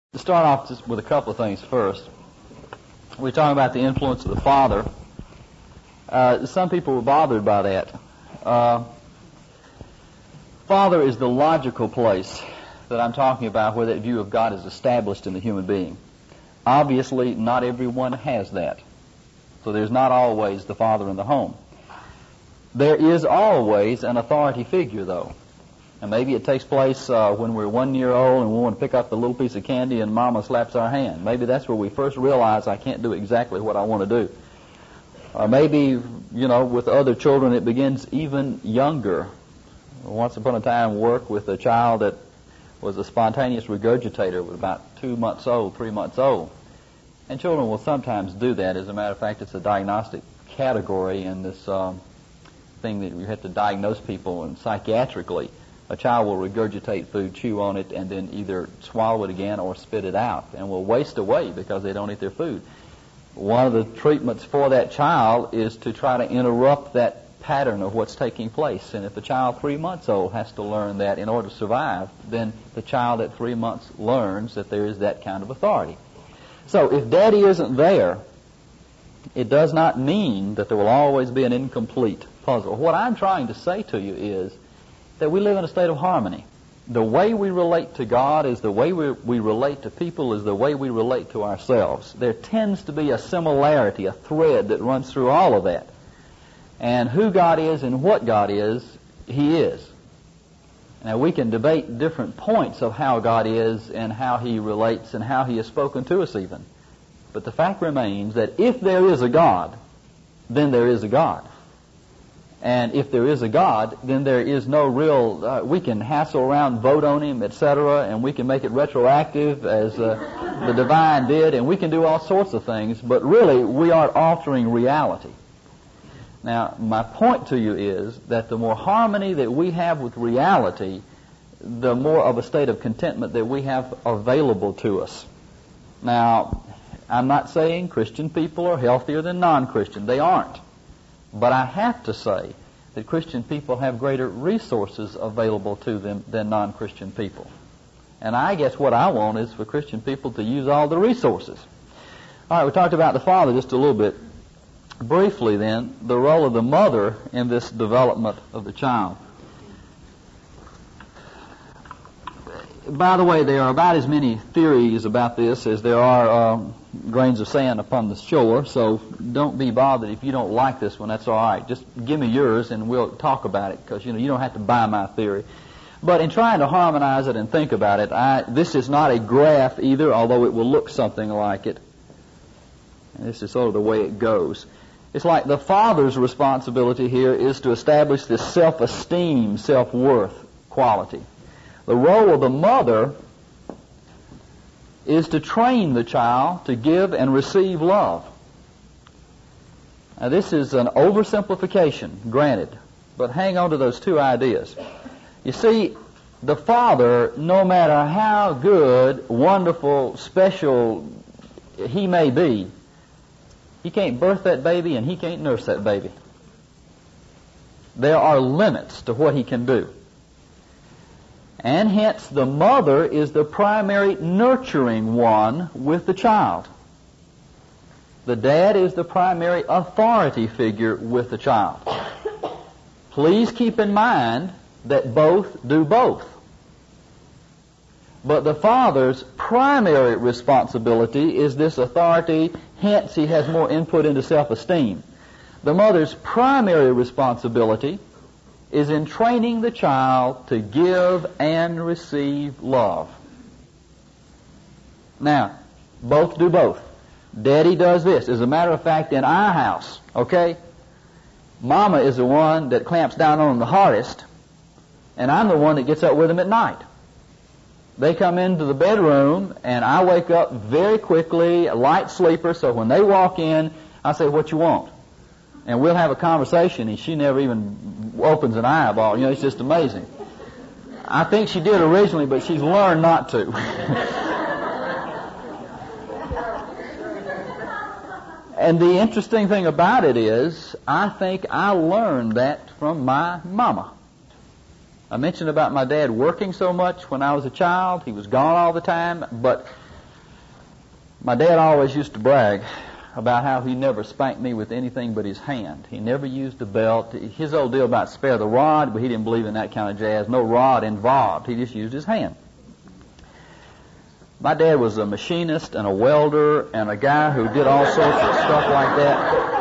To start off just with a couple of things first. We're talking about the influence of the father. Some people were bothered by that. Father is the logical place that I'm talking about where that view of God is established in the human being. Obviously, not everyone has that. So there's not always the father in the home. There is always an authority figure, though. And maybe it takes place when we're 1 year old and we want to pick up a little piece of candy and Mama slaps our hand. Maybe that's where we first realize I can't do exactly what I want to do. Or maybe, with other children it begins even younger. Once upon a time, worked with a child that was a spontaneous regurgitator, was about 2 months old, 3 months old. And children will sometimes do that. As a matter of fact, it's a diagnostic category in this thing that you have to diagnose people and psychiatrically. A child will regurgitate food, chew on it, and then either swallow it again or spit it out, and will waste away because they don't eat their food. One of the treatments for that child is to try to interrupt that pattern of what's taking place. And if the child 3 months old has to learn that in order to survive, then the child at 3 months learns that there is that kind of authority. So if Daddy isn't there, it does not mean that there will always be an incomplete puzzle. What I'm trying to say to you is that we live in a state of harmony. The way we relate to God is the way we relate to people, is the way we relate to ourselves. There tends to be a similarity, a thread that runs through all of that. And who God is and what God is, He is. Now we can debate different points of how God is and how He relates and how He has spoken to us even. But the fact remains that if there is a God, then there is a God. And if there is a God, then there is no real, we can hassle around, vote on Him, etc., and we can make it retroactive as the divine did, and we can do all sorts of things, but really we are altering reality. Now, my point to you is that the more harmony that we have with reality, the more of a state of contentment that we have available to us. Now, I'm not saying Christian people are healthier than non-Christian. They aren't. But I have to say that Christian people have greater resources available to them than non-Christian people. And I guess what I want is for Christian people to use all the resources. All right, we talked about the father just a little bit. Briefly then, the role of the mother in this development of the child. By the way, there are about as many theories about this as there are grains of sand upon the shore, so don't be bothered if you don't like this one. That's all right. Just give me yours and we'll talk about it, because you don't have to buy my theory. But in trying to harmonize it and think about it, this is not a graph either, although it will look something like it. And this is sort of the way it goes. It's like the father's responsibility here is to establish this self-esteem, self-worth quality. The role of the mother is to train the child to give and receive love. Now, this is an oversimplification, granted, but hang on to those two ideas. You see, the father, no matter how good, wonderful, special he may be, he can't birth that baby and he can't nurse that baby. There are limits to what he can do. And hence the mother is the primary nurturing one with the child. The dad is the primary authority figure with the child. Please keep in mind that both do both. But the father's primary responsibility is this authority, hence he has more input into self-esteem. The mother's primary responsibility is in training the child to give and receive love. Now, both do both. Daddy does this. As a matter of fact, in our house, okay, Mama is the one that clamps down on them the hardest, and I'm the one that gets up with them at night. They come into the bedroom, and I wake up very quickly, a light sleeper, so when they walk in, I say, "What you want?" And we'll have a conversation, and she never even opens an eyeball. It's just amazing. I think she did originally, but she's learned not to. And the interesting thing about it is, I think I learned that from my mama. I mentioned about my dad working so much when I was a child. He was gone all the time, but My dad always used to brag about how he never spanked me with anything but his hand. He never used a belt. His old deal about spare the rod, but he didn't believe in that kind of jazz. No rod involved. He just used his hand. My dad was a machinist and a welder and a guy who did all sorts of stuff like that.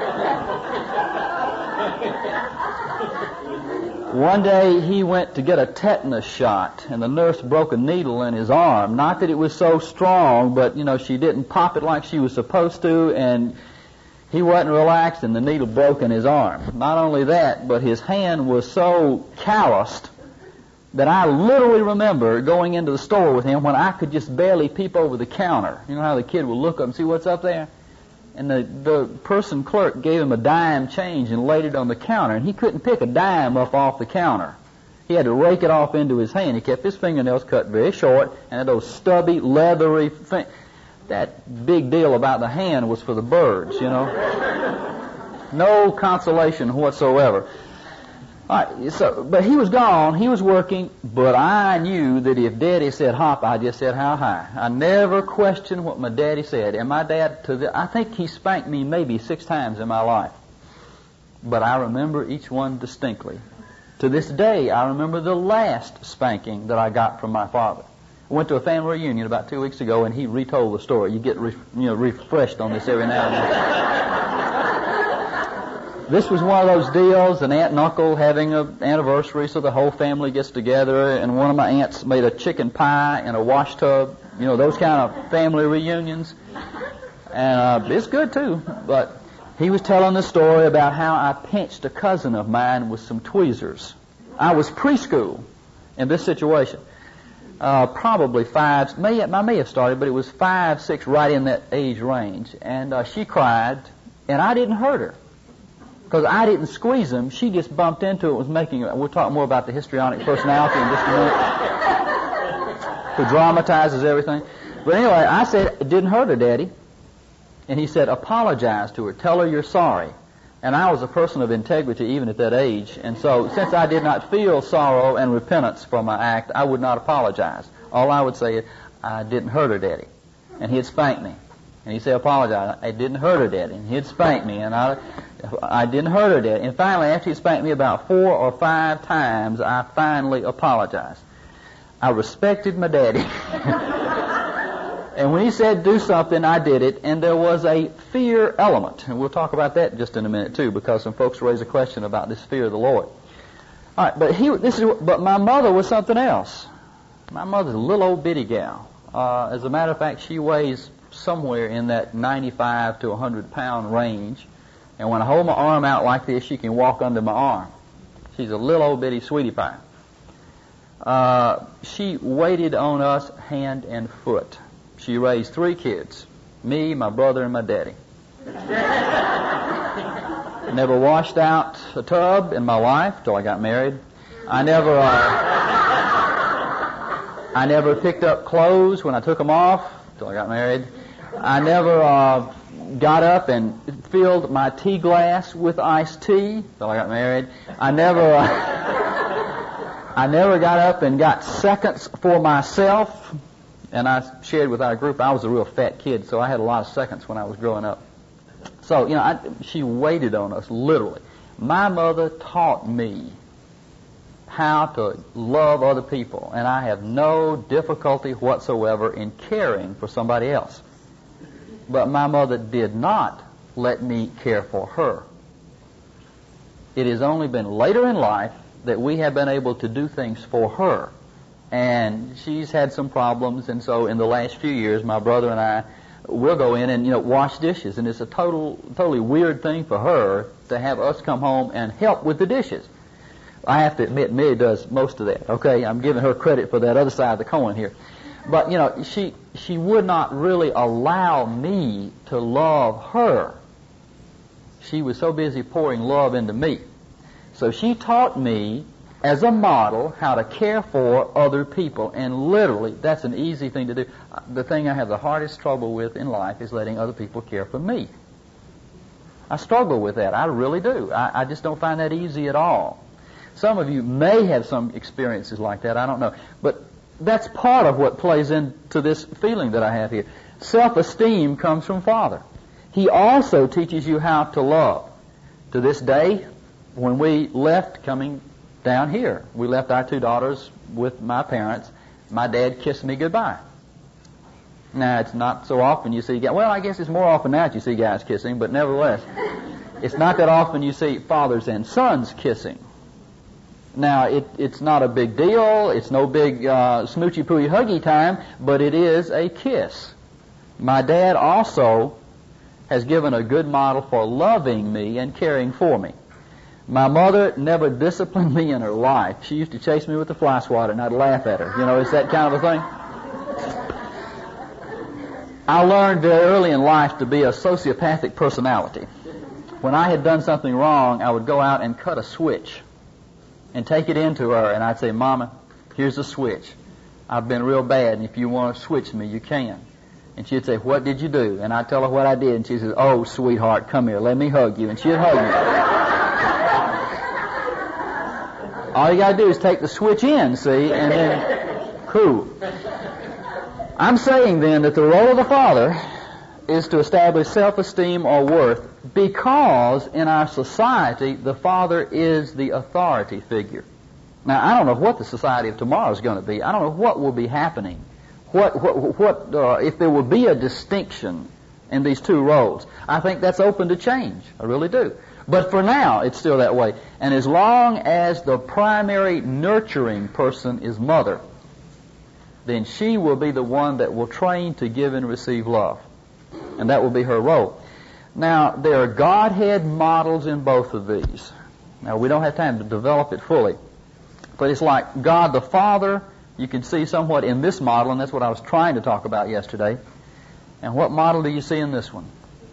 One day he went to get a tetanus shot, and the nurse broke a needle in his arm. Not that it was so strong, but, she didn't pop it like she was supposed to, and he wasn't relaxed, and the needle broke in his arm. Not only that, but his hand was so calloused that I literally remember going into the store with him when I could just barely peep over the counter. You know how the kid will look up and see what's up there? And the person clerk gave him a dime change and laid it on the counter, and he couldn't pick a dime up off the counter. He had to rake it off into his hand. He kept his fingernails cut very short, and had those stubby, leathery that big deal about the hand was for the birds, No consolation whatsoever. All right, but he was gone, he was working, but I knew that if Daddy said hop, I just said how high. I never questioned what my daddy said. And my dad, I think he spanked me maybe 6 times in my life. But I remember each one distinctly. To this day, I remember the last spanking that I got from my father. I went to a family reunion about 2 weeks ago, and he retold the story. You get refreshed on this every now and then. This was one of those deals, an aunt and uncle having an anniversary, so the whole family gets together, and one of my aunts made a chicken pie in a wash tub, those kind of family reunions. And it's good, too. But he was telling the story about how I pinched a cousin of mine with some tweezers. I was preschool in this situation. Probably 5, I may have started, but it was 5, 6, right in that age range. And she cried, and I didn't hurt her. Because I didn't squeeze them, she just bumped into it, was making it. We'll talk more about the histrionic personality in just a minute. Who dramatizes everything. But anyway, I said, it didn't hurt her, Daddy. And he said, apologize to her, tell her you're sorry. And I was a person of integrity even at that age. And so, since I did not feel sorrow and repentance for my act, I would not apologize. All I would say is, I didn't hurt her, Daddy. And he'd spank me. And he'd say, apologize. I didn't hurt her, Daddy. And he'd spank me. And I didn't hurt her, Daddy. And finally, after he spanked me about 4 or 5 times, I finally apologized. I respected my daddy. And when he said do something, I did it. And there was a fear element. And we'll talk about that just in a minute, too, because some folks raise a question about this fear of the Lord. All right, but my mother was something else. My mother's a little old bitty gal. As a matter of fact, she weighs somewhere in that 95 to 100-pound range. And when I hold my arm out like this, she can walk under my arm. She's a little old bitty sweetie pie. She waited on us hand and foot. She raised 3 kids, me, my brother, and my daddy. Never washed out a tub in my life till I got married. I never picked up clothes when I took them off till I got married. I never got up and filled my tea glass with iced tea till I got married. I never got up and got seconds for myself. And I shared with our group, I was a real fat kid, so I had a lot of seconds when I was growing up. So, she waited on us, literally. My mother taught me how to love other people, and I have no difficulty whatsoever in caring for somebody else. But my mother did not let me care for her. It has only been later in life that we have been able to do things for her. And she's had some problems, and so in the last few years, my brother and I will go in and, wash dishes. And it's a totally weird thing for her to have us come home and help with the dishes. I have to admit, Mary does most of that. Okay, I'm giving her credit for that other side of the coin here. But, she would not really allow me to love her. She was so busy pouring love into me. So she taught me, as a model, how to care for other people. And literally, that's an easy thing to do. The thing I have the hardest trouble with in life is letting other people care for me. I struggle with that. I really do. I just don't find that easy at all. Some of you may have some experiences like that. I don't know. But that's part of what plays into this feeling that I have here. Self-esteem comes from Father. He also teaches you how to love. To this day, when we left coming down here, we left our 2 daughters with my parents. My dad kissed me goodbye. Now, it's not so often you see guys. Well, I guess it's more often now that you see guys kissing, but nevertheless, it's not that often you see fathers and sons kissing. Now, it's not a big deal. It's no big smoochy-pooey huggy time, but it is a kiss. My dad also has given a good model for loving me and caring for me. My mother never disciplined me in her life. She used to chase me with a fly swatter, and I'd laugh at her. You know, it's that kind of a thing. I learned very early in life to be a sociopathic personality. When I had done something wrong, I would go out and cut a switch and take it into her, and I'd say, Mama, here's a switch. I've been real bad, and if you want to switch me, you can. And she'd say, what did you do? And I'd tell her what I did, and she'd say, oh, sweetheart, come here, let me hug you. And she'd hug me. All you got to do is take the switch in, see, and then, cool. I'm saying then that the role of the father is to establish self-esteem or worth because in our society the father is the authority figure. Now, I don't know what the society of tomorrow is going to be. I don't know what will be happening. If there will be a distinction in these 2 roles. I think that's open to change. I really do. But for now, it's still that way. And as long as the primary nurturing person is mother, then she will be the one that will train to give and receive love. And that will be her role. Now, there are Godhead models in both of these. Now, we don't have time to develop it fully. But it's like God the Father, you can see somewhat in this model, and that's what I was trying to talk about yesterday. And what model do you see in this one?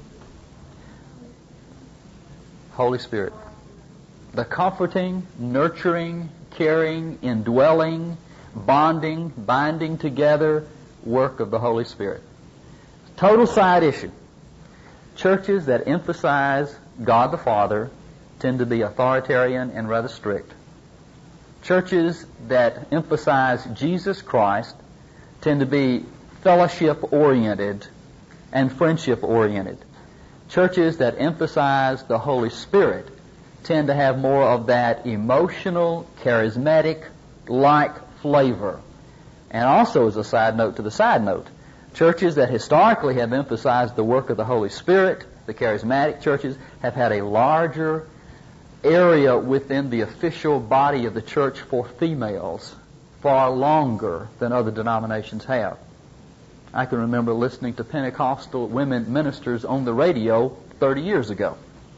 Holy Spirit. The comforting, nurturing, caring, indwelling, bonding, binding together work of the Holy Spirit. Total side issue. Churches that emphasize God the Father tend to be authoritarian and rather strict. Churches that emphasize Jesus Christ tend to be fellowship-oriented and friendship-oriented. Churches that emphasize the Holy Spirit tend to have more of that emotional, charismatic-like flavor. And also, as a side note to the side note, churches that historically have emphasized the work of the Holy Spirit, the charismatic churches, have had a larger area within the official body of the church for females far longer than other denominations have. I can remember listening to Pentecostal women ministers on the radio 30 years ago.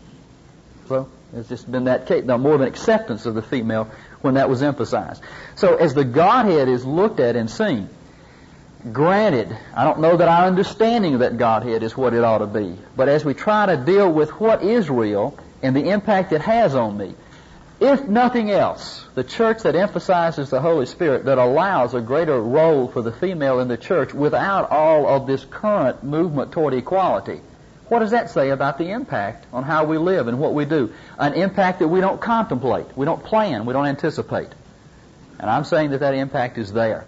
So it's just been that case, more of an acceptance of the female when that was emphasized. So as the Godhead is looked at and seen, granted, I don't know that our understanding of that Godhead is what it ought to be, but as we try to deal with what is real and the impact it has on me, if nothing else, the church that emphasizes the Holy Spirit, that allows a greater role for the female in the church without all of this current movement toward equality, what does that say about the impact on how we live and what we do? An impact that we don't contemplate, we don't plan, we don't anticipate. And I'm saying that that impact is there.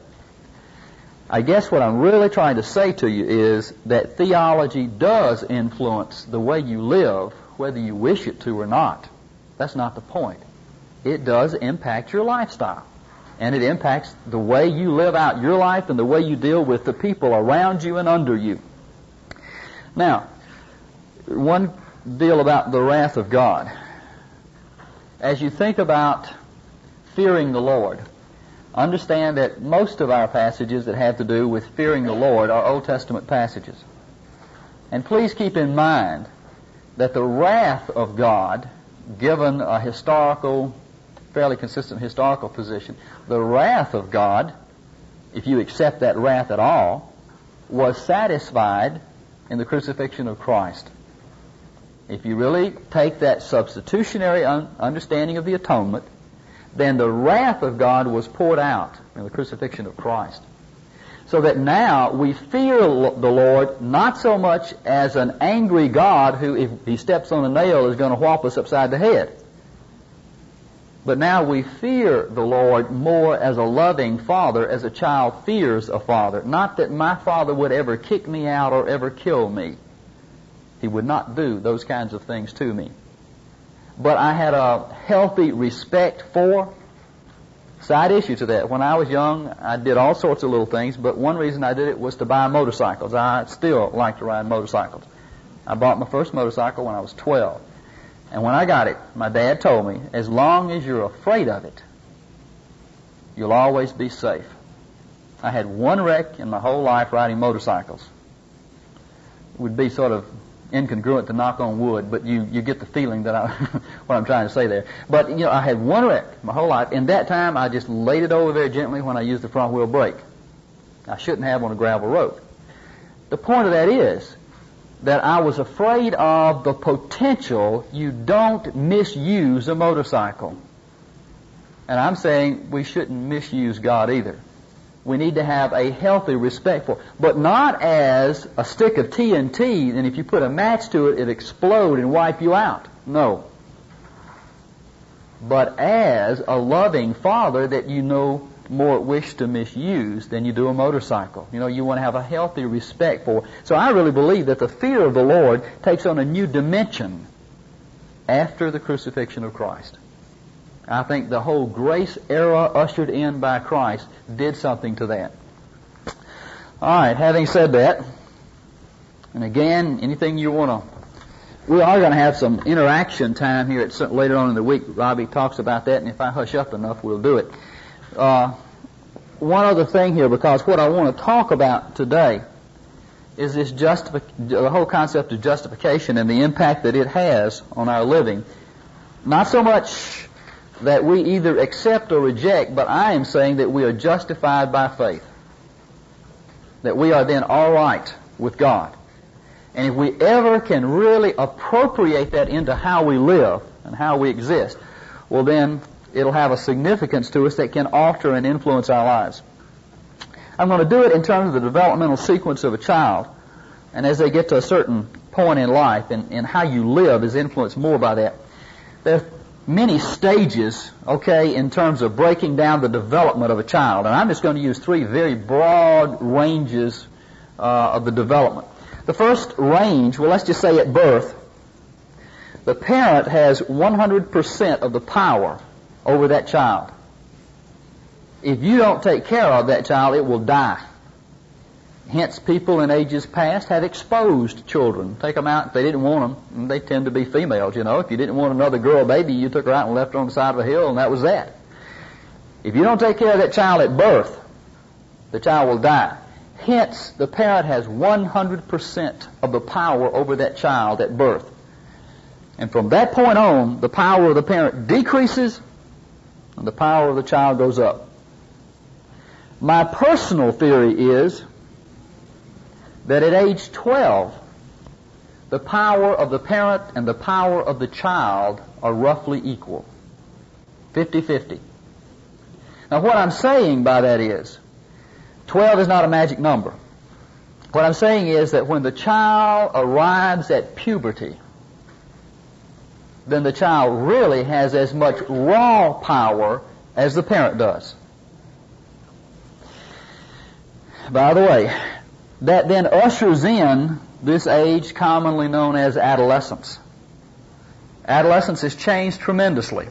I guess what I'm really trying to say to you is that theology does influence the way you live, whether you wish it to or not. That's not the point. It does impact your lifestyle. And it impacts the way you live out your life and the way you deal with the people around you and under you. Now, one deal about the wrath of God. As you think about fearing the Lord, understand that most of our passages that have to do with fearing the Lord are Old Testament passages. And please keep in mind that the wrath of God, given a historical, fairly consistent historical position, the wrath of God, if you accept that wrath at all, was satisfied in the crucifixion of Christ. If you really take that substitutionary understanding of the atonement, then the wrath of God was poured out in the crucifixion of Christ. So that now we fear the Lord not so much as an angry God who, if he steps on a nail, is going to whop us upside the head. But now we fear the Lord more as a loving father, as a child fears a father. Not that my father would ever kick me out or ever kill me. He would not do those kinds of things to me. But I had a healthy respect for. Side issue to that. When I was young, I did all sorts of little things, but one reason I did it was to buy motorcycles. I still like to ride motorcycles. I bought my first motorcycle when I was 12. And when I got it, my dad told me, as long as you're afraid of it, you'll always be safe. I had one wreck in my whole life riding motorcycles. It would be sort of incongruent to knock on wood, but you get the feeling that what I'm trying to say there. But, I had one wreck my whole life. In that time, I just laid it over very gently when I used the front wheel brake. I shouldn't have on a gravel road. The point of that is that I was afraid of the potential you don't misuse a motorcycle. And I'm saying we shouldn't misuse God either. We need to have a healthy respect for it, but not as a stick of TNT, and if you put a match to it, it'll explode and wipe you out. No. But as a loving father that you no more wish to misuse than you do a motorcycle. You want to have a healthy respect for it. So I really believe that the fear of the Lord takes on a new dimension after the crucifixion of Christ. I think the whole grace era ushered in by Christ did something to that. All right, having said that, and again, anything you want to... We are going to have some interaction time here later on in the week. Robbie talks about that, and if I hush up enough, we'll do it. One other thing here, because what I want to talk about today is this the whole concept of justification and the impact that it has on our living. Not so much that we either accept or reject, but I am saying that we are justified by faith. That we are then all right with God. And if we ever can really appropriate that into how we live and how we exist, well then it'll have a significance to us that can alter and influence our lives. I'm going to do it in terms of the developmental sequence of a child. And as they get to a certain point in life, and how you live is influenced more by that. There are many stages, in terms of breaking down the development of a child. And I'm just going to use three very broad ranges of the development. The first range, let's just say at birth, the parent has 100% of the power over that child. If you don't take care of that child, it will die. Hence, people in ages past have exposed children. Take them out if they didn't want them. And they tend to be females, If you didn't want another girl baby, you took her out and left her on the side of a hill, and that was that. If you don't take care of that child at birth, the child will die. Hence, the parent has 100% of the power over that child at birth. And from that point on, the power of the parent decreases, and the power of the child goes up. My personal theory is that at age 12, the power of the parent and the power of the child are roughly equal. 50-50. Now what I'm saying by that is, 12 is not a magic number. What I'm saying is that when the child arrives at puberty, then the child really has as much raw power as the parent does. By the way, that then ushers in this age commonly known as adolescence. Adolescence has changed tremendously.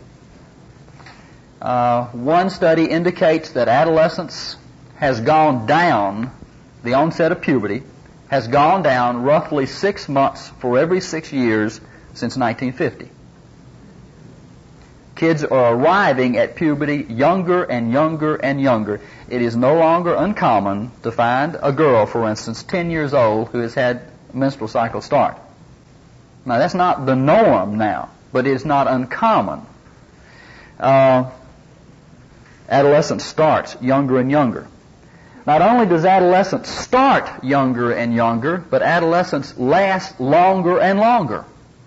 One study indicates that adolescence has gone down, the onset of puberty, has gone down roughly 6 months for every 6 years since 1950. Kids are arriving at puberty younger and younger and younger. It is no longer uncommon to find a girl, for instance, 10 years old who has had a menstrual cycle start. Now, that's not the norm now, but it is not uncommon. Adolescence starts younger and younger. Not only does adolescence start younger and younger, but adolescence lasts longer and longer.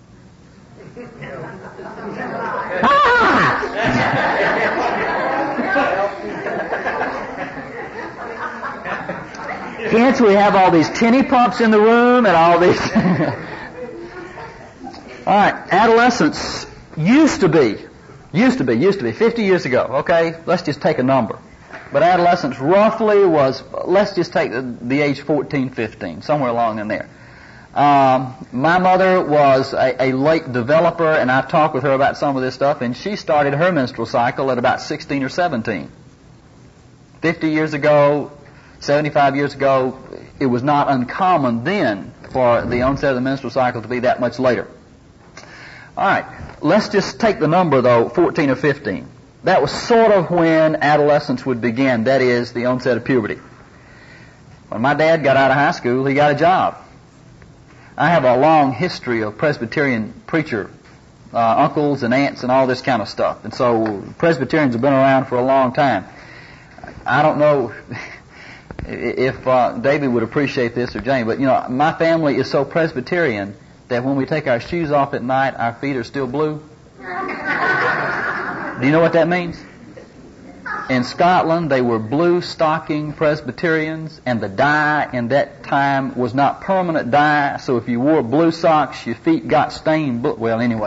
Hence we have all these tinny pumps in the room and all these... All right, adolescence used to be Used to be 50 years ago. Okay, let's just take a number. But adolescence roughly was, let's just take the age 14, 15, somewhere along in there. My mother was a late developer, and I've talked with her about some of this stuff, and she started her menstrual cycle at about 16 or 17. 50 years ago, 75 years ago, it was not uncommon then for the onset of the menstrual cycle to be that much later. All right, let's just take the number, though, 14 or 15. That was sort of when adolescence would begin, that is, the onset of puberty. When my dad got out of high school, he got a job. I have a long history of Presbyterian preacher uncles and aunts and all this kind of stuff. And so Presbyterians have been around for a long time. I don't know if David would appreciate this or Jane, but, you know, my family is so Presbyterian that when we take our shoes off at night, our feet are still blue. Do you know what that means? In Scotland, they were blue-stocking Presbyterians, and the dye in that time was not permanent dye, so if you wore blue socks, your feet got stained blue. Well, anyway.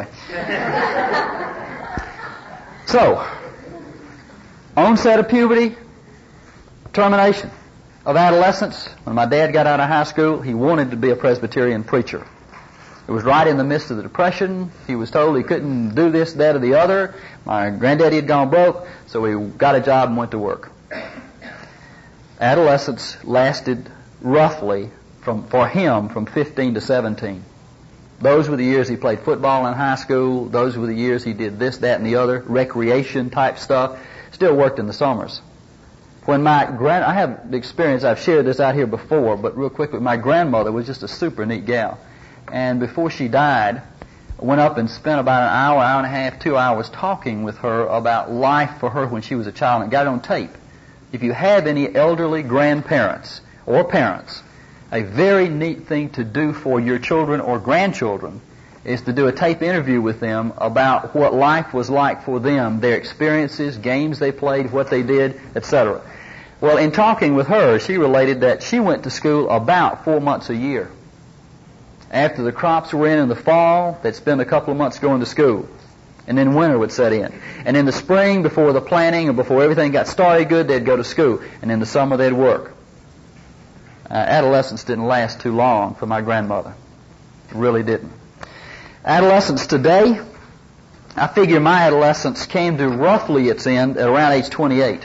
So, onset of puberty, termination of adolescence. When my dad got out of high school, he wanted to be a Presbyterian preacher. It was right in the midst of the Depression. He was told he couldn't do this, that, or the other. My granddaddy had gone broke, so he got a job and went to work. Adolescence lasted roughly for him from 15 to 17. Those were the years he played football in high school. Those were the years he did this, that, and the other, recreation type stuff. Still worked in the summers. When I have the experience, I've shared this out here before, but real quickly, my grandmother was just a super neat gal. And before she died, I went up and spent about an hour, hour and a half, 2 hours talking with her about life for her when she was a child, and got it on tape. If you have any elderly grandparents or parents, a very neat thing to do for your children or grandchildren is to do a tape interview with them about what life was like for them, their experiences, games they played, what they did, etc. Well, in talking with her, she related that she went to school about 4 months a year. After the crops were in the fall, they'd spend a couple of months going to school. And then winter would set in. And in the spring, before the planting or before everything got started good, they'd go to school. And in the summer, they'd work. Adolescence didn't last too long for my grandmother. It really didn't. Adolescence today, I figure my adolescence came to roughly its end at around age 28.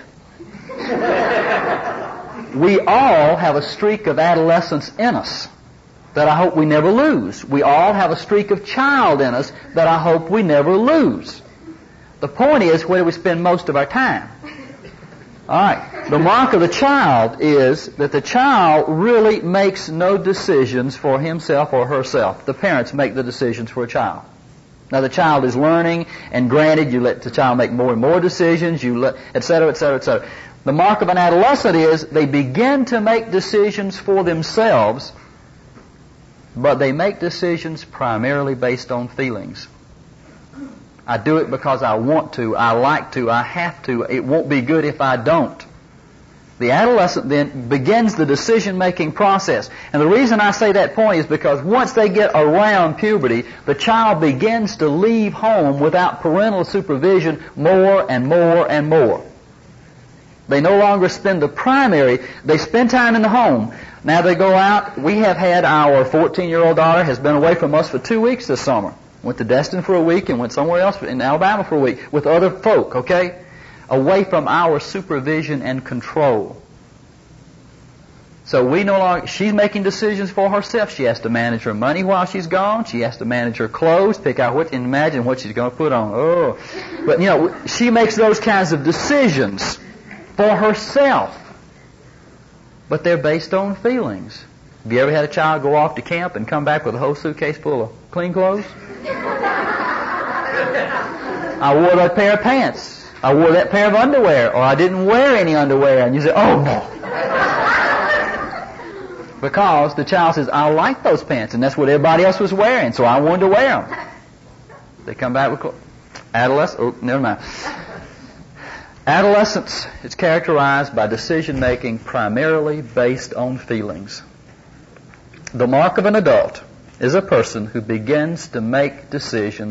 We all have a streak of adolescence in us that I hope we never lose. We all have a streak of child in us that I hope we never lose. The point is, where do we spend most of our time? All right. The mark of the child is that the child really makes no decisions for himself or herself. The parents make the decisions for a child. Now, the child is learning, and granted, you let the child make more and more decisions, et cetera, et cetera, et cetera. The mark of an adolescent is they begin to make decisions for themselves, but they make decisions primarily based on feelings. I do it because I want to, I like to, I have to. It won't be good if I don't. The adolescent then begins the decision-making process. And the reason I say that point is because once they get around puberty, the child begins to leave home without parental supervision more and more and more. They no longer spend they spend time in the home. Now they go out. We have had our 14-year-old daughter has been away from us for 2 weeks this summer. Went to Destin for a week and went somewhere else in Alabama for a week with other folk, okay? Away from our supervision and control. So we no longer, she's making decisions for herself. She has to manage her money while she's gone. She has to manage her clothes, pick out and imagine what she's going to put on. Oh. But, you know, she makes those kinds of decisions for herself. But they're based on feelings. Have you ever had a child go off to camp and come back with a whole suitcase full of clean clothes? I wore that pair of pants. I wore that pair of underwear. Or I didn't wear any underwear. And you say, oh no. Because the child says, I like those pants. And that's what everybody else was wearing. So I wanted to wear them. They come back with clothes. Never mind. Adolescence is characterized by decision-making primarily based on feelings. The mark of an adult is a person who begins to make decisions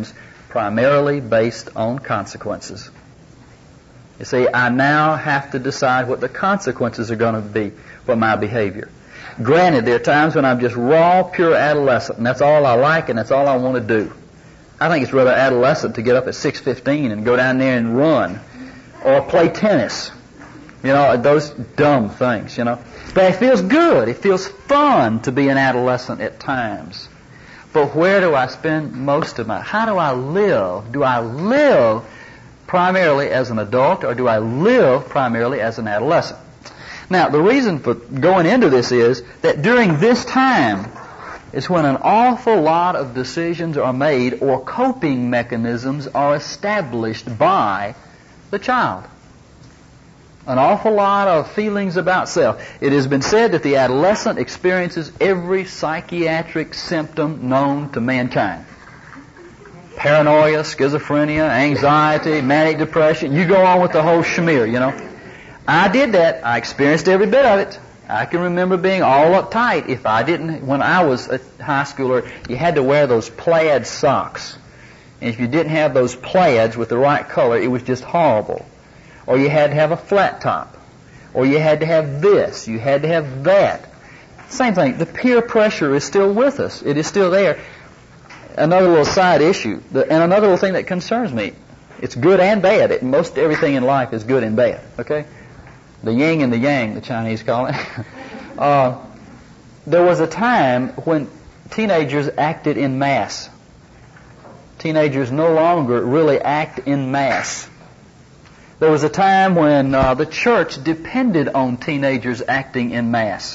primarily based on consequences. You see, I now have to decide what the consequences are going to be for my behavior. Granted, there are times when I'm just raw, pure adolescent, and that's all I like and that's all I want to do. I think it's rather adolescent to get up at 6:15 and go down there and run or play tennis. You know, those dumb things, you know. But it feels good. It feels fun to be an adolescent at times. But where do I spend most of my... How do I live? Do I live primarily as an adult, or do I live primarily as an adolescent? Now, the reason for going into this is that during this time is when an awful lot of decisions are made or coping mechanisms are established by the child. An awful lot of feelings about self. It has been said that the adolescent experiences every psychiatric symptom known to mankind. Paranoia, schizophrenia, anxiety, manic depression. You go on with the whole schmear, you know. I did that. I experienced every bit of it. I can remember being all uptight. If I didn't, when I was a high schooler, you had to wear those plaid socks. And if you didn't have those plaids with the right color, it was just horrible. Or you had to have a flat top. Or you had to have this. You had to have that. Same thing. The peer pressure is still with us. It is still there. Another little side issue, and another little thing that concerns me. It's good and bad. Most everything in life is good and bad. Okay? The yin and the yang, the Chinese call it. There was a time when teenagers acted in mass. Teenagers no longer really act in mass. There was a time when the church depended on teenagers acting in mass.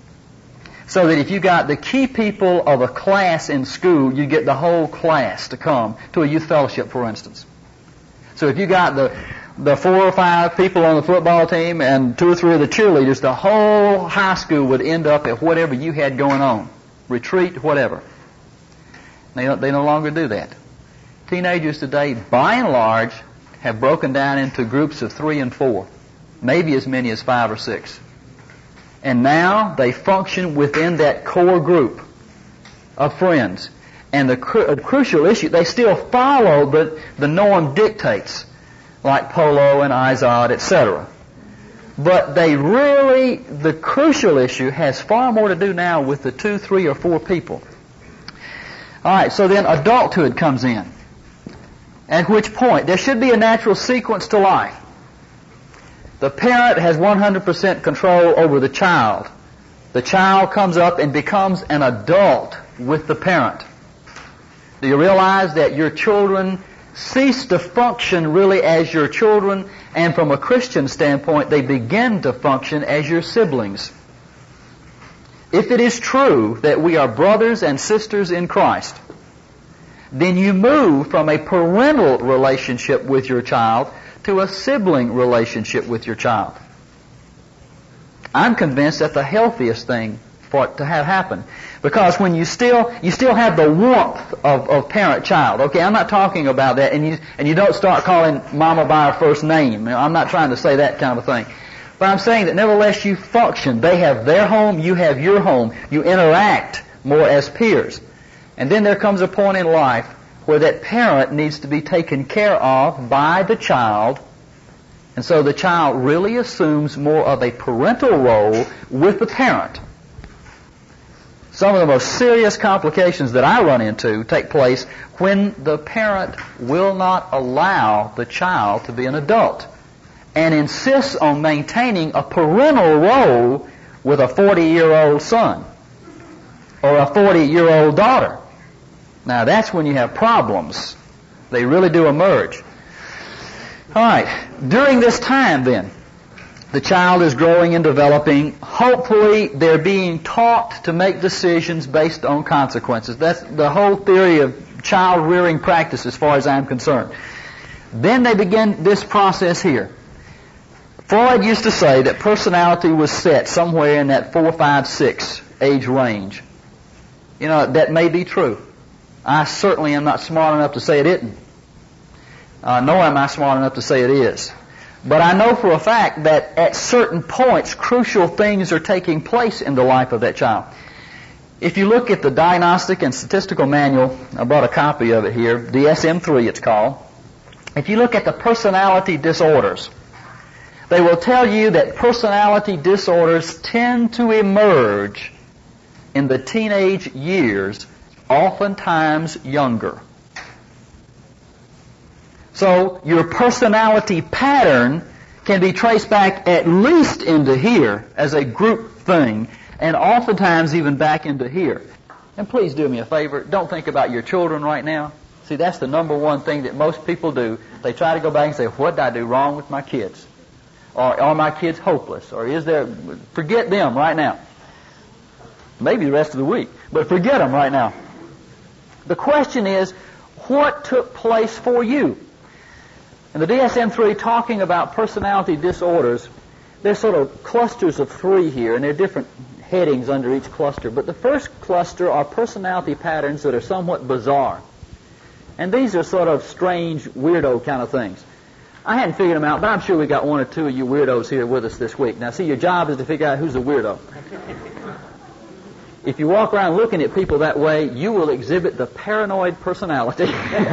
So that if you got the key people of a class in school, you get the whole class to come to a youth fellowship, for instance. So if you got the 4 or 5 people on the football team and 2 or 3 of the cheerleaders, the whole high school would end up at whatever you had going on. Retreat, whatever. They no longer do that. Teenagers today, by and large, have broken down into groups of 3 and 4, maybe as many as 5 or 6. And now they function within that core group of friends. And the crucial issue, they still follow, but the norm dictates, like polo and Izod, etc. But the crucial issue has far more to do now with the 2, 3, or 4 people. All right, so then adulthood comes in. At which point, there should be a natural sequence to life. The parent has 100% control over the child. The child comes up and becomes an adult with the parent. Do you realize that your children cease to function really as your children, and from a Christian standpoint, they begin to function as your siblings? If it is true that we are brothers and sisters in Christ, then you move from a parental relationship with your child to a sibling relationship with your child. I'm convinced that's the healthiest thing for it to have happen. Because when you still have the warmth of parent-child. Okay, I'm not talking about that, and you don't start calling mama by her first name. I'm not trying to say that kind of a thing. But I'm saying that nevertheless you function. They have their home, you have your home. You interact more as peers. And then there comes a point in life where that parent needs to be taken care of by the child. And so the child really assumes more of a parental role with the parent. Some of the most serious complications that I run into take place when the parent will not allow the child to be an adult and insists on maintaining a parental role with a 40-year-old son or a 40-year-old daughter. Now that's when you have problems. They really do emerge. All right. During this time then, the child is growing and developing. Hopefully they're being taught to make decisions based on consequences. That's the whole theory of child rearing practice as far as I'm concerned. Then they begin this process here. Freud used to say that personality was set somewhere in that 4, 5, 6 age range. You know, that may be true. I certainly am not smart enough to say it isn't. Nor am I smart enough to say it is. But I know for a fact that at certain points, crucial things are taking place in the life of that child. If you look at the Diagnostic and Statistical Manual, I brought a copy of it here, DSM-3 it's called. If you look at the personality disorders, they will tell you that personality disorders tend to emerge in the teenage years, oftentimes younger. So your personality pattern can be traced back at least into here as a group thing, and oftentimes even back into here. And please do me a favor, don't think about your children right now. See, that's the number one thing that most people do. They try to go back and say, what did I do wrong with my kids? Or are my kids hopeless? Or is there... Forget them right now. Maybe the rest of the week, but forget them right now. The question is, what took place for you? In the DSM-3, talking about personality disorders, there's sort of clusters of 3 here, and there are different headings under each cluster. But the first cluster are personality patterns that are somewhat bizarre. And these are sort of strange, weirdo kind of things. I hadn't figured them out, but I'm sure we got 1 or 2 of you weirdos here with us this week. Now, see, your job is to figure out who's a weirdo. If you walk around looking at people that way, you will exhibit the paranoid personality.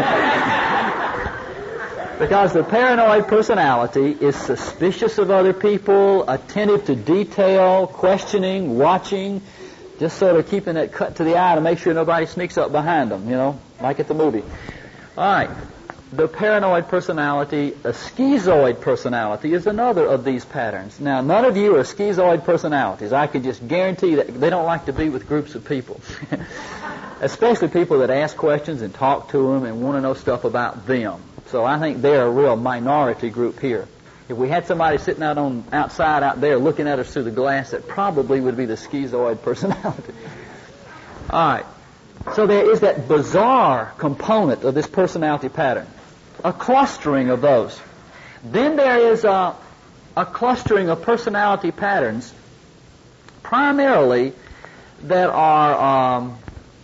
Because the paranoid personality is suspicious of other people, attentive to detail, questioning, watching, just sort of keeping that cut to the eye to make sure nobody sneaks up behind them, you know, like at the movie. All right. The paranoid personality, a schizoid personality, is another of these patterns. Now, none of you are schizoid personalities. I can just guarantee that they don't like to be with groups of people. Especially people that ask questions and talk to them and want to know stuff about them. So I think they're a real minority group here. If we had somebody sitting outside out there looking at us through the glass, that probably would be the schizoid personality. All right. So there is that bizarre component of this personality pattern. A clustering of those. Then there is a clustering of personality patterns, primarily that are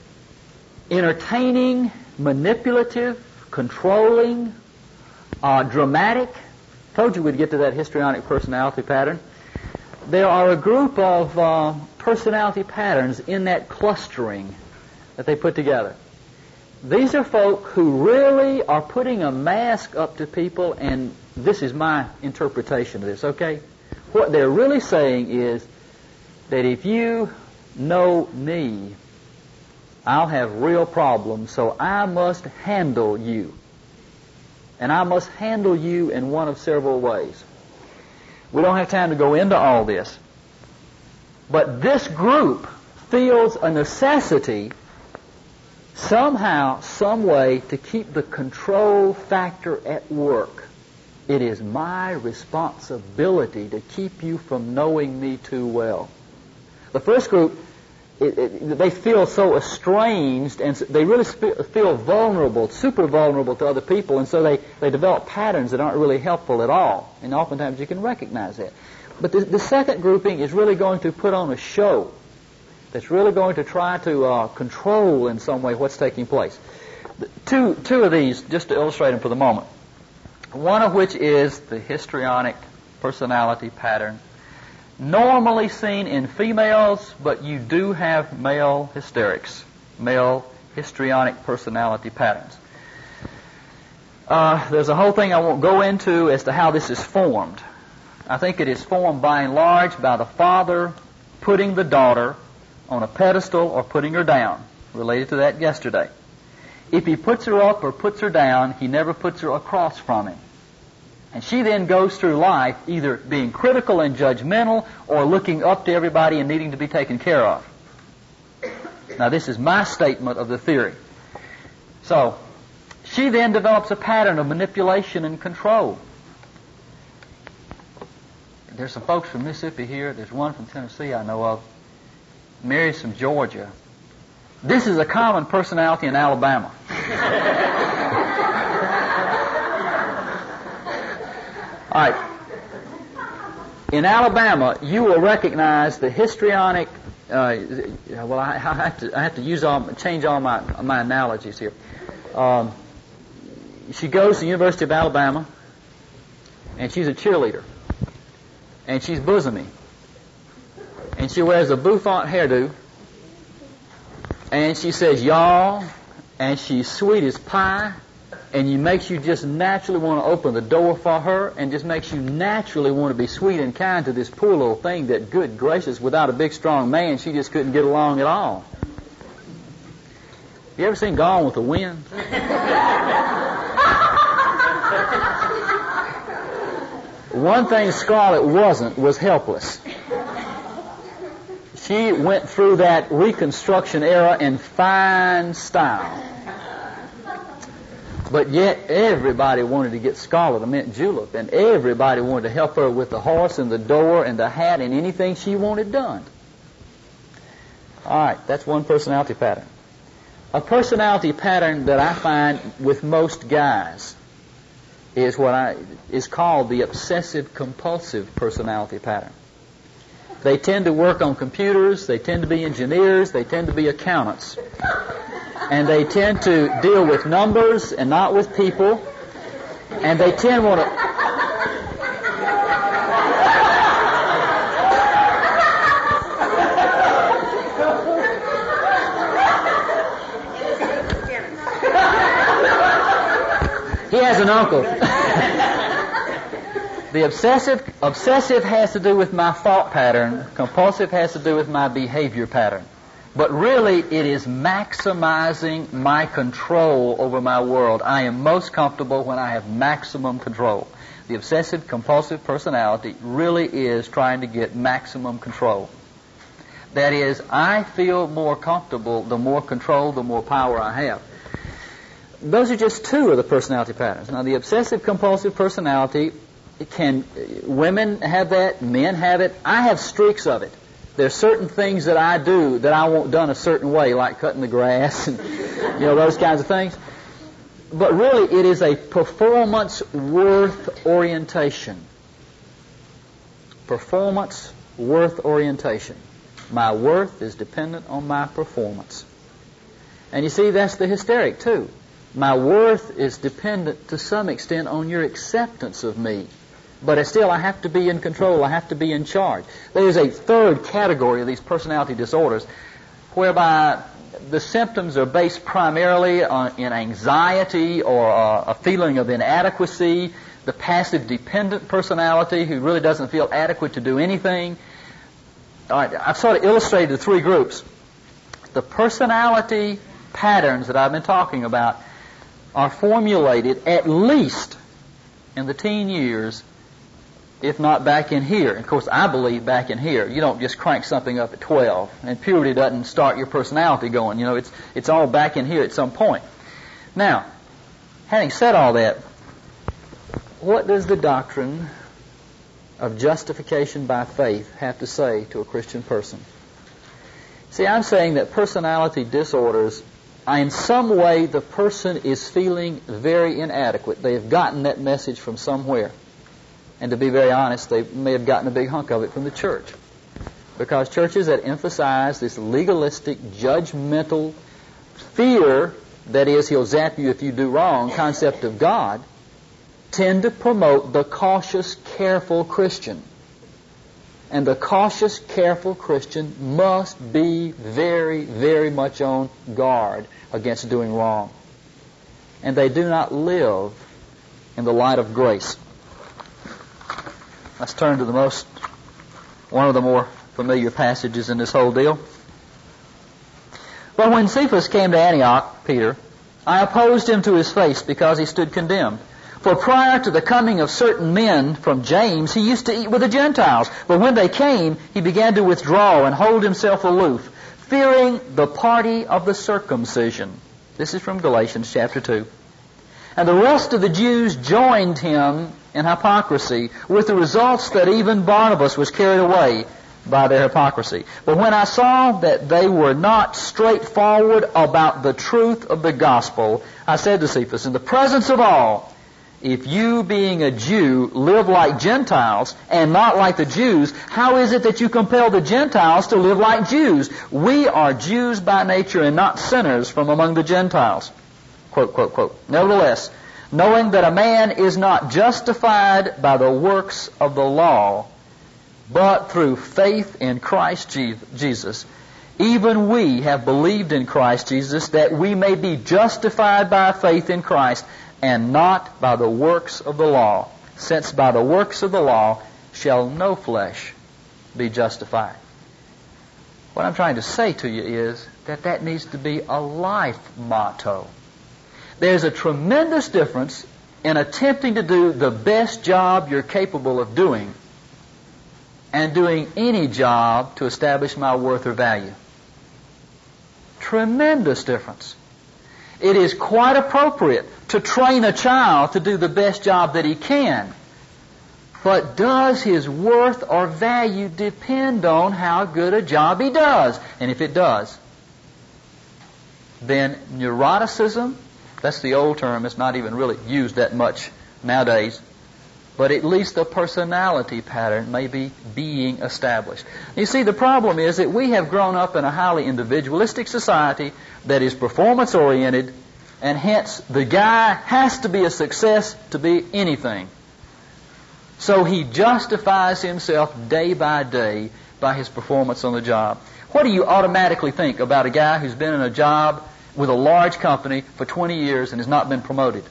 entertaining, manipulative, controlling, dramatic. Told you we'd get to that histrionic personality pattern. There are a group of personality patterns in that clustering that they put together. These are folk who really are putting a mask up to people, and this is my interpretation of this, okay? What they're really saying is that if you know me, I'll have real problems, so I must handle you. And I must handle you in one of several ways. We don't have time to go into all this. But this group feels a necessity somehow, some way, to keep the control factor at work. It is my responsibility to keep you from knowing me too well. The first group, they feel so estranged, and they really feel vulnerable, super vulnerable to other people, and so they develop patterns that aren't really helpful at all. And oftentimes you can recognize that. But the second grouping is really going to put on a show that's really going to try to control in some way what's taking place. Two of these, just to illustrate them for the moment. One of which is the histrionic personality pattern, normally seen in females, but you do have male hysterics, male histrionic personality patterns. There's a whole thing I won't go into as to how this is formed. I think it is formed by and large by the father putting the daughter on a pedestal or putting her down. Related to that yesterday. If he puts her up or puts her down, he never puts her across from him. And she then goes through life either being critical and judgmental or looking up to everybody and needing to be taken care of. Now, this is my statement of the theory. So, she then develops a pattern of manipulation and control. There's some folks from Mississippi here. There's one from Tennessee I know of. Mary's from Georgia. This is a common personality in Alabama. All right. In Alabama, you will recognize the histrionic. I have to change all my analogies here. She goes to the University of Alabama, and she's a cheerleader, and she's bosomy, and she wears a bouffant hairdo, And she says, y'all, and she's sweet as pie, and it makes you just naturally want to open the door for her, and just makes you naturally want to be sweet and kind to this poor little thing that, good gracious, without a big strong man, she just couldn't get along at all. You ever seen Gone with the Wind? One thing Scarlett wasn't was helpless. She went through that Reconstruction era in fine style. But yet everybody wanted to get Scarlett a mint julep, and everybody wanted to help her with the horse and the door and the hat and anything she wanted done. All right, that's one personality pattern. A personality pattern that I find with most guys is called the obsessive-compulsive personality pattern. They tend to work on computers, they tend to be engineers, they tend to be accountants. And they tend to deal with numbers and not with people. And they tend to want to... He has an uncle. The obsessive has to do with my thought pattern. Compulsive has to do with my behavior pattern. But really, it is maximizing my control over my world. I am most comfortable when I have maximum control. The obsessive-compulsive personality really is trying to get maximum control. That is, I feel more comfortable the more control, the more power I have. Those are just two of the personality patterns. Now, the obsessive-compulsive personality, women have that, men have it. I have streaks of it. There's certain things that I do that I want done a certain way, like cutting the grass and those kinds of things. But really, it is a performance worth orientation. Performance worth orientation. My worth is dependent on my performance. And you see, that's the hysteric too. My worth is dependent to some extent on your acceptance of me. But still, I have to be in control. I have to be in charge. There is a third category of these personality disorders whereby the symptoms are based primarily in anxiety or a feeling of inadequacy, the passive dependent personality who really doesn't feel adequate to do anything. All right, I've sort of illustrated the three groups. The personality patterns that I've been talking about are formulated at least in the teen years, if not back in here. Of course, I believe back in here. You don't just crank something up at 12, and puberty doesn't start your personality going. It's all back in here at some point. Now, having said all that, what does the doctrine of justification by faith have to say to a Christian person? See, I'm saying that personality disorders, in some way the person is feeling very inadequate. They have gotten that message from somewhere. And to be very honest, they may have gotten a big hunk of it from the church. Because churches that emphasize this legalistic, judgmental fear, that is, he'll zap you if you do wrong, concept of God, tend to promote the cautious, careful Christian. And the cautious, careful Christian must be very, very much on guard against doing wrong. And they do not live in the light of grace. Let's turn to one of the more familiar passages in this whole deal. But when Cephas came to Antioch, Peter, I opposed him to his face because he stood condemned. For prior to the coming of certain men from James, he used to eat with the Gentiles. But when they came, he began to withdraw and hold himself aloof, fearing the party of the circumcision. This is from Galatians chapter 2. And the rest of the Jews joined him in hypocrisy, with the results that even Barnabas was carried away by their hypocrisy. But when I saw that they were not straightforward about the truth of the gospel, I said to Cephas, in the presence of all, if you, being a Jew, live like Gentiles and not like the Jews, how is it that you compel the Gentiles to live like Jews? We are Jews by nature and not sinners from among the Gentiles. Quote, quote, quote. Nevertheless, knowing that a man is not justified by the works of the law, but through faith in Christ Jesus, even we have believed in Christ Jesus, that we may be justified by faith in Christ, and not by the works of the law, since by the works of the law shall no flesh be justified. What I'm trying to say to you is that needs to be a life motto. There's a tremendous difference in attempting to do the best job you're capable of doing and doing any job to establish my worth or value. Tremendous difference. It is quite appropriate to train a child to do the best job that he can. But does his worth or value depend on how good a job he does? And if it does, then neuroticism, that's the old term, it's not even really used that much nowadays, but at least a personality pattern may be being established. You see, the problem is that we have grown up in a highly individualistic society that is performance-oriented, and hence the guy has to be a success to be anything. So he justifies himself day by day by his performance on the job. What do you automatically think about a guy who's been in a job with a large company for 20 years and has not been promoted?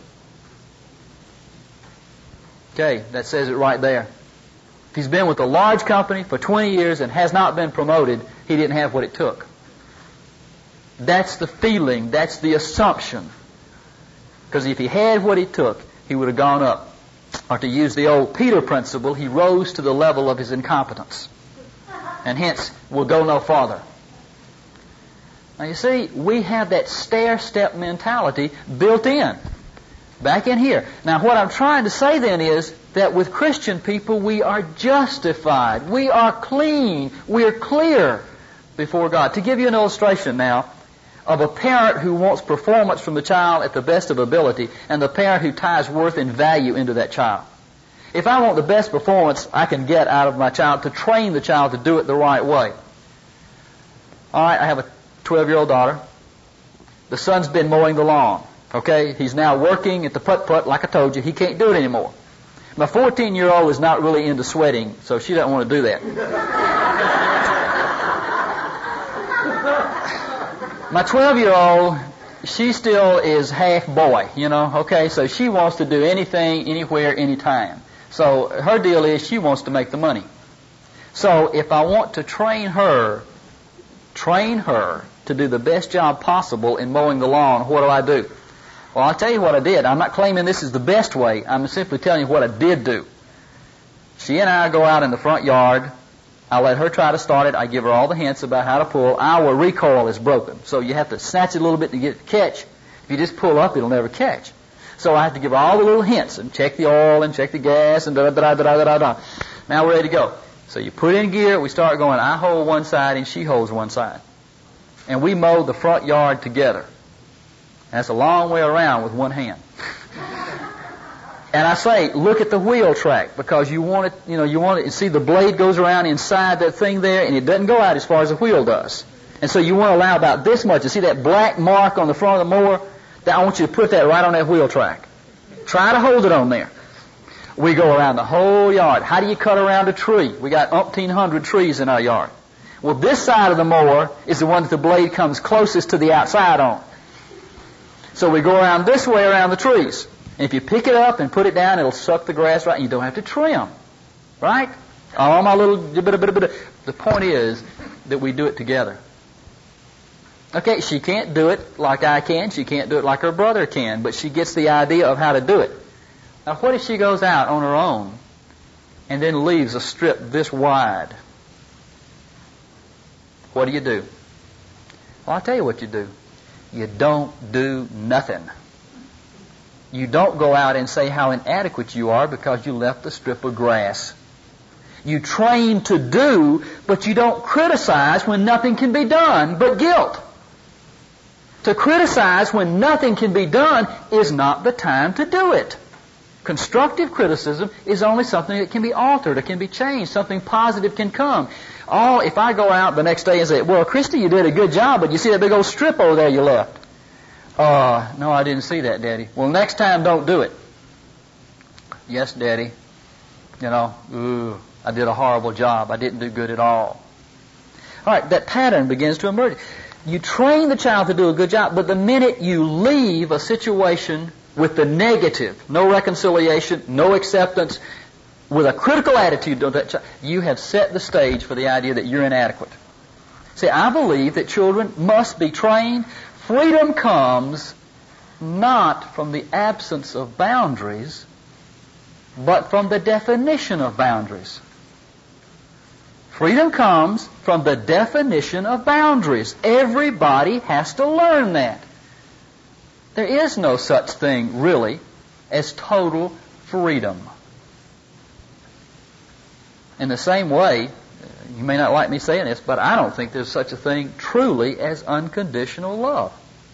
Okay, that says it right there. If he's been with a large company for 20 years and has not been promoted, he didn't have what it took. That's the feeling, that's the assumption. Because if he had what it took, he would have gone up. Or to use the old Peter principle, he rose to the level of his incompetence. And hence, will go no farther. Now you see, we have that stair-step mentality built in. Back in here. Now what I'm trying to say then is that with Christian people we are justified. We are clean. We are clear before God. To give you an illustration now of a parent who wants performance from the child at the best of ability and the parent who ties worth and value into that child. If I want the best performance I can get out of my child, to train the child to do it the right way. All right, I have a 12-year-old daughter. The son's been mowing the lawn. Okay, he's now working at the putt-putt, like I told you. He can't do it anymore. My 14-year-old is not really into sweating, so she doesn't want to do that. My 12-year-old, she still is half boy, okay? So she wants to do anything, anywhere, anytime. So her deal is she wants to make the money. So if I want to train her to do the best job possible in mowing the lawn, what do? Well, I'll tell you what I did. I'm not claiming this is the best way. I'm simply telling you what I did do. She and I go out in the front yard. I let her try to start it. I give her all the hints about how to pull. Our recoil is broken, so you have to snatch it a little bit to get it to catch. If you just pull up, it'll never catch. So I have to give her all the little hints and check the oil and check the gas and da-da-da-da-da-da-da. Now we're ready to go. So you put in gear. We start going. I hold one side and she holds one side. And we mow the front yard together. That's a long way around with one hand. And I say, look at the wheel track, because you want it, you want it, see the blade goes around inside that thing there, and it doesn't go out as far as the wheel does. And so you want to allow about this much. You see that black mark on the front of the mower? I want you to put that right on that wheel track. Try to hold it on there. We go around the whole yard. How do you cut around a tree? We got 1,800 trees in our yard. Well, this side of the mower is the one that the blade comes closest to the outside on. So we go around this way around the trees. And if you pick it up and put it down, it'll suck the grass right, and you don't have to trim. Right? All my little bit. The point is that we do it together. Okay, she can't do it like I can. She can't do it like her brother can. But she gets the idea of how to do it. Now, what if she goes out on her own and then leaves a strip this wide? What do you do? Well, I'll tell you what you do. You don't do nothing. You don't go out and say how inadequate you are because you left a strip of grass. You train to do, but you don't criticize when nothing can be done but guilt. To criticize when nothing can be done is not the time to do it. Constructive criticism is only something that can be altered, it can be changed, something positive can come. Oh, if I go out the next day and say, well, Christy, you did a good job, but you see that big old strip over there you left. No, I didn't see that, Daddy. Well, next time don't do it. Yes, Daddy. I did a horrible job. I didn't do good at all. All right, that pattern begins to emerge. You train the child to do a good job, but the minute you leave a situation with the negative, no reconciliation, no acceptance, with a critical attitude to that child, you have set the stage for the idea that you're inadequate. See, I believe that children must be trained. Freedom comes not from the absence of boundaries, but from the definition of boundaries. Freedom comes from the definition of boundaries. Everybody has to learn that. There is no such thing, really, as total freedom. In the same way, you may not like me saying this, but I don't think there's such a thing truly as unconditional love.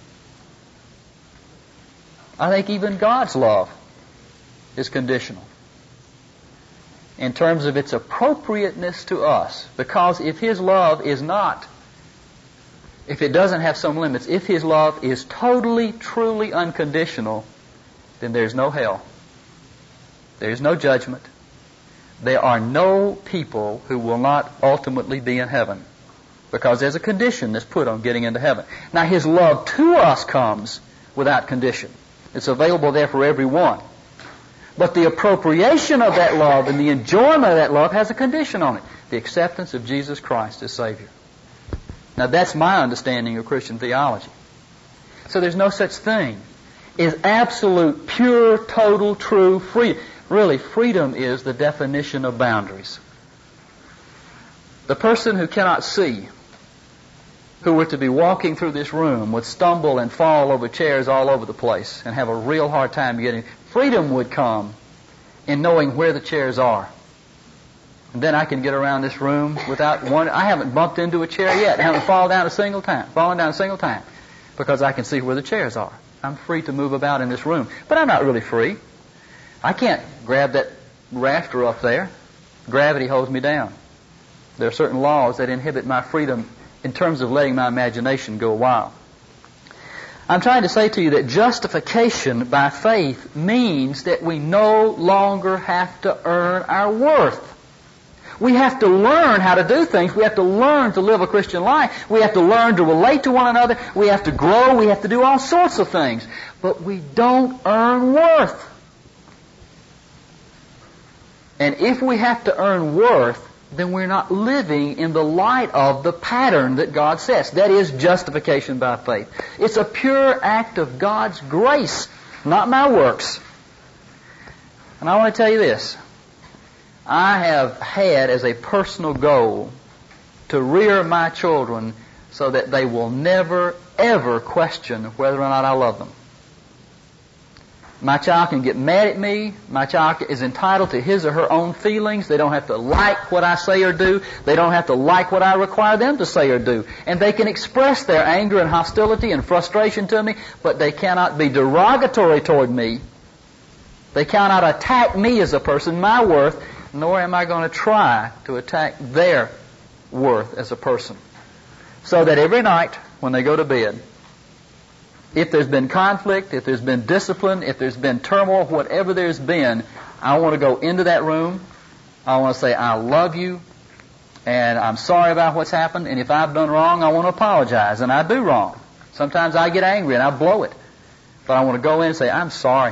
I think even God's love is conditional in terms of its appropriateness to us. Because if His love is not, if it doesn't have some limits, if His love is totally, truly unconditional, then there's no hell. There's no judgment. There are no people who will not ultimately be in heaven, because there's a condition that's put on getting into heaven. Now, His love to us comes without condition. It's available there for everyone. But the appropriation of that love and the enjoyment of that love has a condition on it: the acceptance of Jesus Christ as Savior. Now, that's my understanding of Christian theology. So there's no such thing as absolute, pure, total, true freedom. Really, freedom is the definition of boundaries. The person who cannot see, who were to be walking through this room, would stumble and fall over chairs all over the place and have a real hard time getting. Freedom would come in knowing where the chairs are. And then I can get around this room without one. I haven't bumped into a chair yet. I haven't fallen down a single time, because I can see where the chairs are. I'm free to move about in this room, but I'm not really free. I can't grab that rafter up there. Gravity holds me down. There are certain laws that inhibit my freedom in terms of letting my imagination go wild. I'm trying to say to you that justification by faith means that we no longer have to earn our worth. We have to learn how to do things. We have to learn to live a Christian life. We have to learn to relate to one another. We have to grow. We have to do all sorts of things. But we don't earn worth. And if we have to earn worth, then we're not living in the light of the pattern that God sets. That is justification by faith. It's a pure act of God's grace, not my works. And I want to tell you this. I have had as a personal goal to rear my children so that they will never, ever question whether or not I love them. My child can get mad at me. My child is entitled to his or her own feelings. They don't have to like what I say or do. They don't have to like what I require them to say or do. And they can express their anger and hostility and frustration to me, but they cannot be derogatory toward me. They cannot attack me as a person, my worth, nor am I going to try to attack their worth as a person. So that every night when they go to bed, if there's been conflict, if there's been discipline, if there's been turmoil, whatever there's been, I want to go into that room. I want to say, I love you, and I'm sorry about what's happened, and if I've done wrong, I want to apologize, and I do wrong. Sometimes I get angry and I blow it. But I want to go in and say, I'm sorry,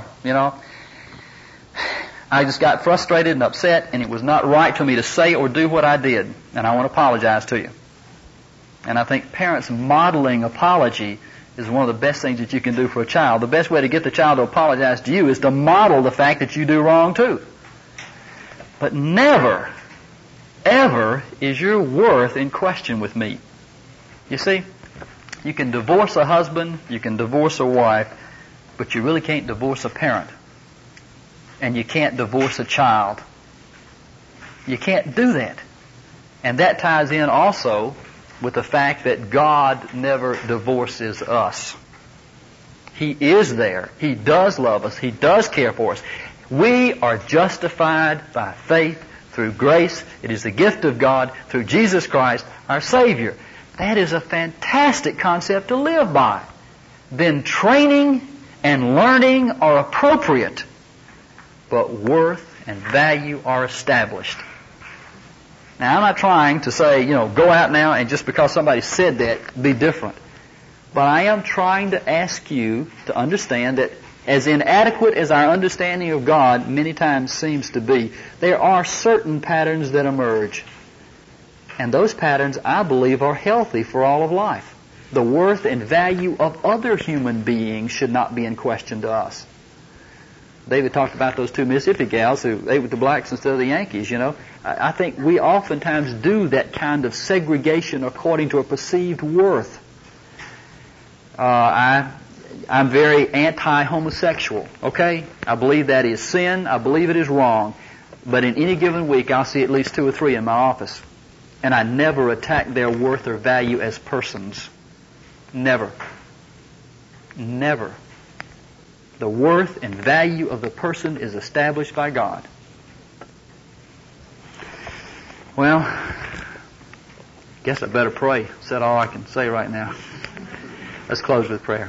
I just got frustrated and upset, and it was not right for me to say or do what I did, and I want to apologize to you. And I think parents modeling apology is one of the best things that you can do for a child. The best way to get the child to apologize to you is to model the fact that you do wrong too. But never, ever is your worth in question with me. You see, you can divorce a husband, you can divorce a wife, but you really can't divorce a parent. And you can't divorce a child. You can't do that. And that ties in also with the fact that God never divorces us. He is there. He does love us. He does care for us. We are justified by faith through grace. It is the gift of God through Jesus Christ, our Savior. That is a fantastic concept to live by. Then training and learning are appropriate, but worth and value are established. Now, I'm not trying to say, go out now and just because somebody said that, be different. But I am trying to ask you to understand that as inadequate as our understanding of God many times seems to be, there are certain patterns that emerge. And those patterns, I believe, are healthy for all of life. The worth and value of other human beings should not be in question to us. David talked about those two Mississippi gals who ate with the blacks instead of the Yankees, I think we oftentimes do that kind of segregation according to a perceived worth. I'm very anti-homosexual, okay? I believe that is sin. I believe it is wrong. But in any given week, I'll see at least 2 or 3 in my office. And I never attack their worth or value as persons. Never. Never. The worth and value of the person is established by God. Well, I guess I better pray. Is that all I can say right now? Let's close with prayer.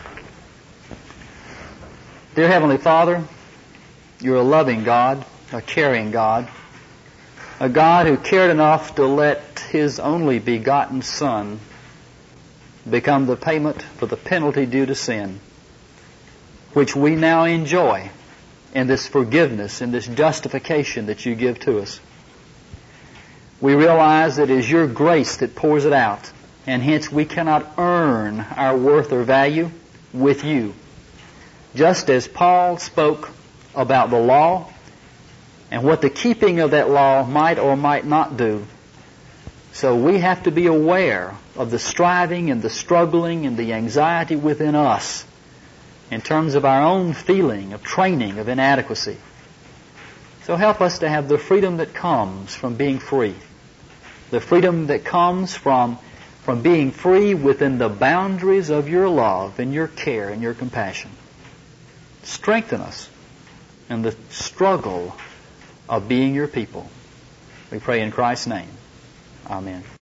Dear Heavenly Father, You're a loving God, a caring God, a God who cared enough to let His only begotten Son become the payment for the penalty due to sin, which we now enjoy in this forgiveness, in this justification that You give to us. We realize that it is Your grace that pours it out, and hence we cannot earn our worth or value with You. Just as Paul spoke about the law and what the keeping of that law might or might not do, so we have to be aware of the striving and the struggling and the anxiety within us in terms of our own feeling of training, of inadequacy. So help us to have the freedom that comes from being free. The freedom that comes from being free within the boundaries of Your love and Your care and Your compassion. Strengthen us in the struggle of being Your people. We pray in Christ's name. Amen.